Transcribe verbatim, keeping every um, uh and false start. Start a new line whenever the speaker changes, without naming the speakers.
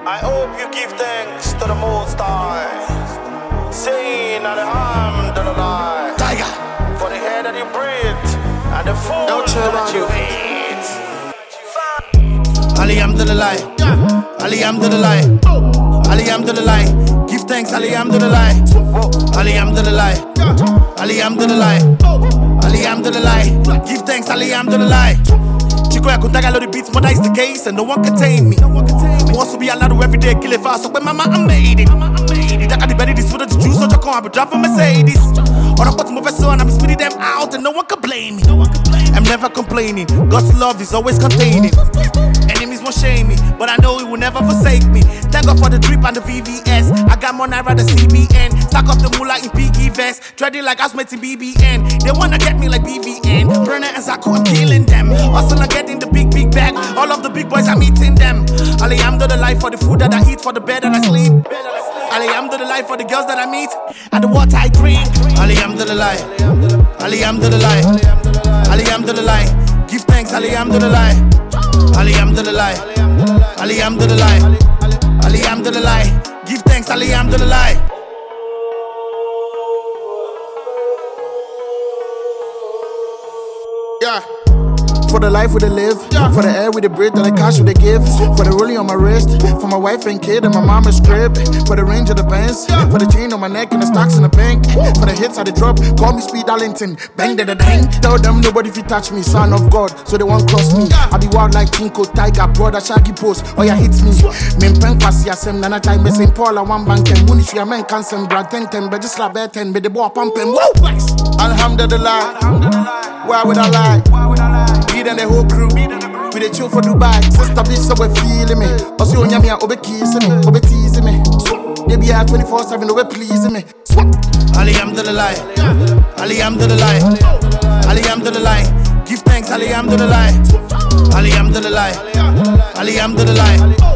I hope you give thanks to the Most High, saying that I'm the lie.
Tiger.
For the air that you breathe and the food that you eat.
Ali Alhamdulillah, Ali Alhamdulillah, Ali Alhamdulillah. Give thanks, Ali Alhamdulillah, Ali Alhamdulillah, Ali Alhamdulillah, Ali Alhamdulillah. Give thanks, Ali Alhamdulillah. Chico I could the beats, but that is the case, and no one contain me. Wants to be allowed to every day kill it fast, so when mama I made it. That got the belly, this with the juice, so you come, I be driving Mercedes. Or I put my vessel and I'm spitting them out, and no one can blame me. I'm never complaining. God's love is always containing. Enemies won't shame me, but I know He will never forsake me. Thank God for the drip and the V V S. I got more naira than C B N. Stack up the moolah in piggy vest. Dreading like housemates in B B N. They wanna get me like B V N. Burner and Zako, I'm killing them. Hustle and getting the big, big bag. All of the big boys, I'm eating them. Ali Alhamdulillah for the food that I eat, for the bed that I sleep. Ali Alhamdulillah for the girls that I meet, and the water I drink. Ali Alhamdulillah, Ali Alhamdulillah, Ali Alhamdulillah. Give thanks, Ali Alhamdulillah, Ali Alhamdulillah, Ali Alhamdulillah, Ali Alhamdulillah. Give thanks, Ali Alhamdulillah. Yeah. For the life we they live, for the air we they breathe, and the cash we they give, for the rolling on my wrist, for my wife and kid and my mama's crib, for the range of the Benz, for the chain on my neck and the stocks in the bank, for the hits I they drop, call me Speed Darlington, bang da da dang. Tell them nobody fit touch me, son of God, so they won't cross me. I be wild like Kinko, Tiger, brother, Shaggy Post, oh yeah hits me. Min pen pass ya sem, nana time Saint Paul, I one bank and Munish ya men cancel, brad ten ten, but just slap ten, but the boy pumping, whoa! Alhamdulillah, why would I lie? Me and the whole crew, we dey chill for Dubai. Sister bitch, so we feeling me. Also, you nyami a obe kissing me, obe teasing me. They be here twenty-four seven, obe pleasing me. Ali Alhamdulillah, Ali Alhamdulillah, Ali Alhamdulillah. Give thanks, Ali Alhamdulillah, Ali Alhamdulillah, Ali Alhamdulillah.